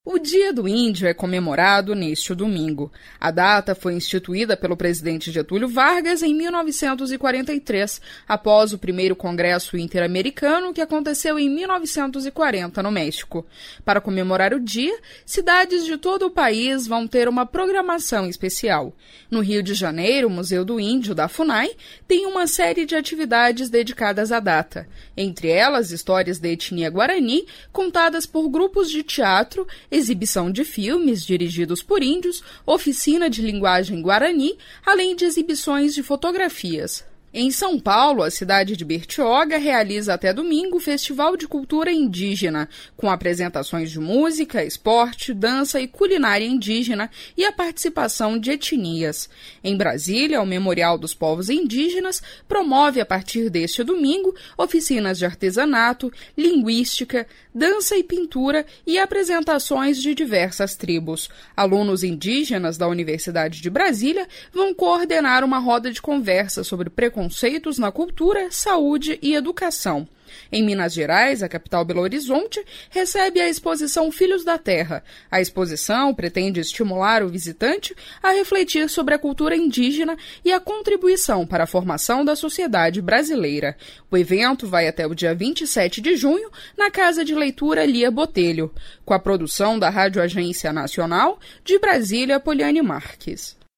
O Dia do Índio é comemorado neste domingo. A data foi instituída pelo presidente Getúlio Vargas em 1943, após o primeiro Congresso Interamericano, que aconteceu em 1940 no México. Para comemorar o dia, cidades de todo o país vão ter uma programação especial. No Rio de Janeiro, o Museu do Índio da FUNAI tem uma série de atividades dedicadas à data. Entre elas, histórias da etnia Guarani, contadas por grupos de teatro, exibição de filmes dirigidos por índios, oficina de linguagem guarani, além de exibições de fotografias. Em São Paulo, a cidade de Bertioga realiza até domingo o Festival de Cultura Indígena, com apresentações de música, esporte, dança e culinária indígena e a participação de etnias. Em Brasília, o Memorial dos Povos Indígenas promove a partir deste domingo oficinas de artesanato, linguística, dança e pintura e apresentações de diversas tribos. Alunos indígenas da Universidade de Brasília vão coordenar uma roda de conversa sobre preconceitos na cultura, saúde e educação. Em Minas Gerais, a capital Belo Horizonte recebe a exposição Filhos da Terra. A exposição pretende estimular o visitante a refletir sobre a cultura indígena e a contribuição para a formação da sociedade brasileira. O evento vai até o dia 27 de junho na Casa de Leitura Lia Botelho, com a produção da Rádio Agência Nacional de Brasília, Poliane Marques.